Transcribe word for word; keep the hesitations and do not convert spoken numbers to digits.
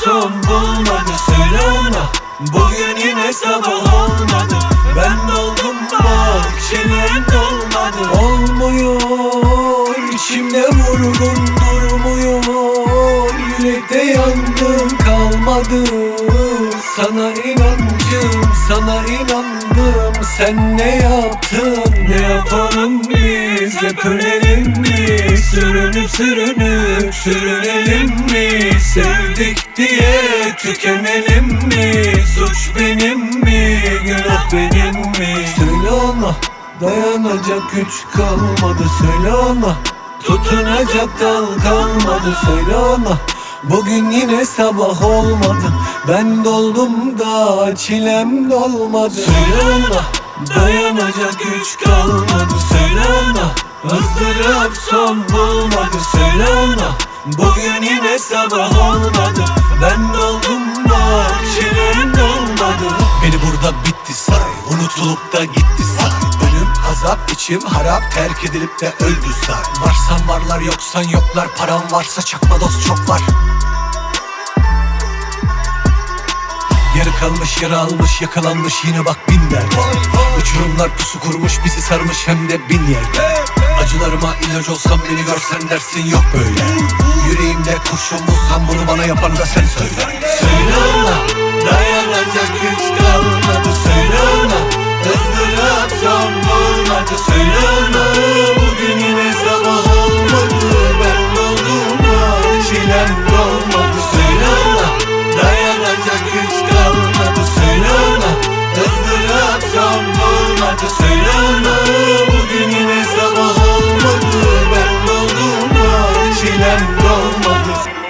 son bulmadı. Söyle ona, bugün yine sabah olmadı. Ben doldum bak, çilem dolmadı. Olmuyor, içimde vurgun durmuyor. Yürekte yangın kalmadı. Sana inancım, sana inandım. Sen ne yaptın, ne yapalım biz? Hep ölelim mi? Sürünüp sürünüp sürünelim mi? Sevdik diye tükenelim mi? Suç benim mi, günah benim mi? Söyle ona, dayanacak güç kalmadı. Söyle ona, tutunacak dal kalmadı. Söyle ona, bugün yine sabah olmadı. Ben doldum da çilem dolmadı. Söyle ona, dayanacak güç kalmadı. Söyle ona, ızdırap son bulmadı. Söyle ona, bugün yine sabah olmadı. Ben doldum da çilem dolmadı. Beni burada bitti say, unutulup da gitti say. Ölüm, azap, içim harap, terk edilip de öldü say. Varsan varlar, yoksan yoklar, param varsa çakma dost çok var. Yarı kalmış, yara almış, yakalanmış yine bak bin derde. Uçurumlar pusu kurmuş, bizi sarmış hem de bin yerde. Acılarıma ilaç olsam beni görsen dersin yok böyle. Yüreğimde kurşun bulsam bunu bana yapan da sen söyle. Söyle ona, dayanacak güç kalmadı. Söyle ona, ızdırap son bulmadı. Söyle ona, bugün yine sabah olmadı. Ben doldum da çilem dolmadı. Söyle ona, dayanacak güç kalmadı. Söyle ona, ızdırap son bulmadı. Söyle ona, bugün yine sabah olmadı. Ben doldum da çilem dolmadı.